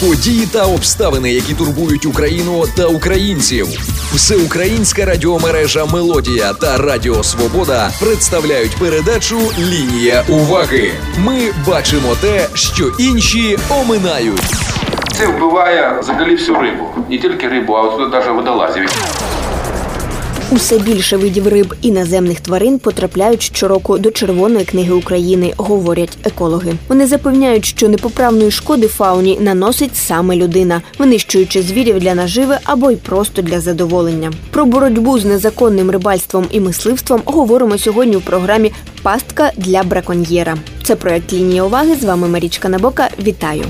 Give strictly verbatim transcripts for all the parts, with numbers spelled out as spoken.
Події та обставини, які турбують Україну та українців. Всеукраїнська радіомережа «Мелодія» та Радіо Свобода представляють передачу «Лінія уваги». Ми бачимо те, що інші оминають. Це вбиває взагалі всю рибу. Не тільки рибу, а от навіть водолазів. Усе більше видів риб і наземних тварин потрапляють щороку до Червоної книги України, говорять екологи. Вони запевняють, що непоправної шкоди фауні наносить саме людина, винищуючи звірів для наживи або й просто для задоволення. Про боротьбу з незаконним рибальством і мисливством говоримо сьогодні у програмі «Пастка для браконьєра». Це проект «Лінія уваги». З вами Марічка Набока. Вітаю!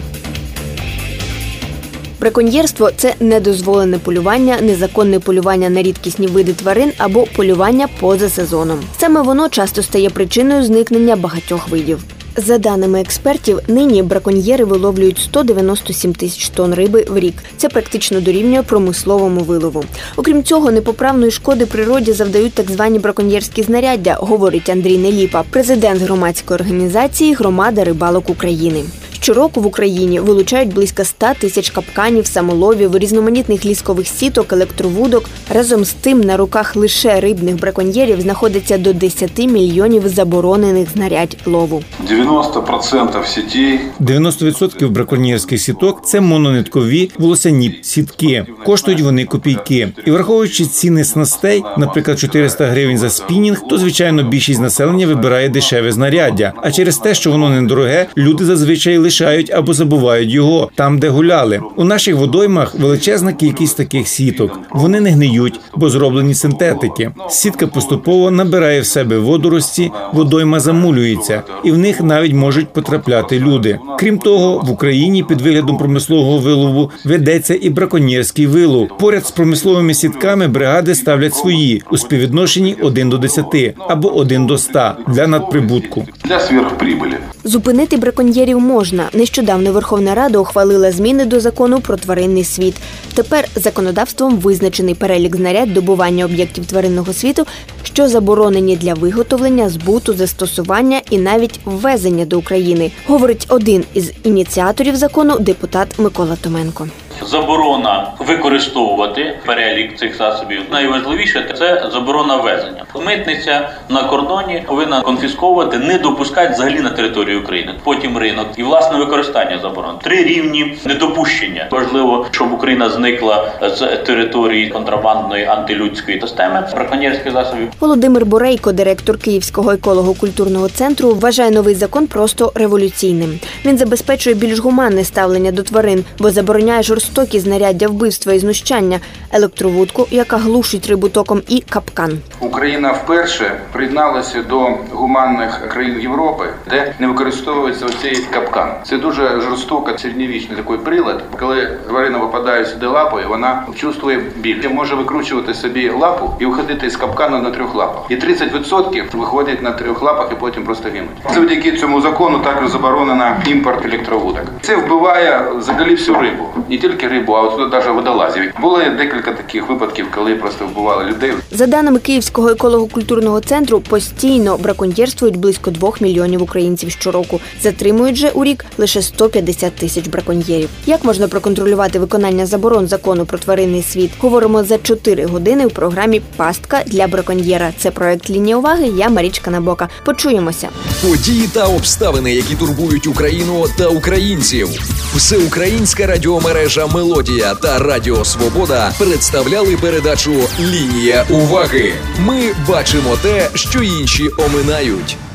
Браконьєрство – це недозволене полювання, незаконне полювання на рідкісні види тварин або полювання поза сезоном. Саме воно часто стає причиною зникнення багатьох видів. За даними експертів, нині браконьєри виловлюють сто дев'яносто сім тисяч тонн риби в рік. Це практично дорівнює промисловому вилову. Окрім цього, непоправної шкоди природі завдають так звані браконьєрські знаряддя, говорить Андрій Неліпа, президент громадської організації «Громада рибалок України». Щороку в Україні вилучають близько ста тисяч капканів, самоловів, різноманітних ліскових сіток, електровудок. Разом з тим на руках лише рибних браконьєрів знаходиться до десяти мільйонів заборонених знарядь лову. дев'яносто відсотків сітей. дев'яносто відсотків браконьєрських сіток – це монониткові волосяні сітки. Коштують вони копійки. І враховуючи ціни снастей, наприклад, чотириста гривень за спінінг, то, звичайно, більшість населення вибирає дешеве знаряддя. А через те, що воно недороге, люди зазвичай лишають або забувають його там, де гуляли. У наших водоймах величезна кількість таких сіток. Вони не гниють, бо зроблені з синтетики. Сітка поступово набирає в себе водорості, водойма замулюється, і в них навіть можуть потрапляти люди. Крім того, в Україні під виглядом промислового вилову ведеться і браконьєрський вилов. Поряд з промисловими сітками бригади ставлять свої у співвідношенні один до десяти або один до ста для надприбутку. Для сверхприбилі. Зупинити браконьєрів можна. Нещодавно Верховна Рада ухвалила зміни до закону про тваринний світ. Тепер законодавством визначений перелік знарядь добування об'єктів тваринного світу, що заборонені для виготовлення, збуту, застосування і навіть ввезення до України, говорить один із ініціаторів закону депутат Микола Томенко. Заборона використовувати перелік цих засобів. Найважливіше – це заборона ввезення. Митниця на кордоні повинна конфісковувати, не допускати взагалі на територію України. Потім ринок і власне використання заборон. Три рівні недопущення. Важливо, щоб Україна зникла з території контрабандної антилюдської системи браконьєрських засобів. Володимир Борейко, директор Київського еколого-культурного центру, вважає новий закон просто революційним. Він забезпечує більш гуманне ставлення до тварин, бо забороняє жорстокі знаряддя вбивства і знущання, електровудку, яка глушить рибу током, і капкан. Україна вперше приєдналася до гуманних країн Європи, де не використовується оцей капкан. Це дуже жорстоко середньовічний такий прилад. Коли тварина випадає сюди лапою, вона чувствує біль. Може викручувати собі лапу і виходити з капкану на трьох лапах. І тридцять відсотків виходять на трьох лапах і потім просто гинуть. Завдяки цьому закону також заборонено імпорт електровудок. Це вбиває взагалі всю рибу. Не тільки рибу, а от навіть водолазів. Було декілька таких випадків, коли просто вбивали людей. За даними Київського еколого-культурного центру, постійно браконьєрствують близько двох мільйонів українців щороку. Затримують же у рік лише сто п'ятдесят тисяч браконьєрів. Як можна проконтролювати виконання заборон закону про тваринний світ? Говоримо за чотири години в програмі «Пастка для браконьєра». Це проект «Лінія уваги». Я Марічка Набока. Почуємося. Події та обставини, які турбують Україну та українців. Всеукраїнська радіомережа «Мелодія» та Радіо Свобода представляли передачу «Лінія уваги». Ми бачимо те, що інші оминають.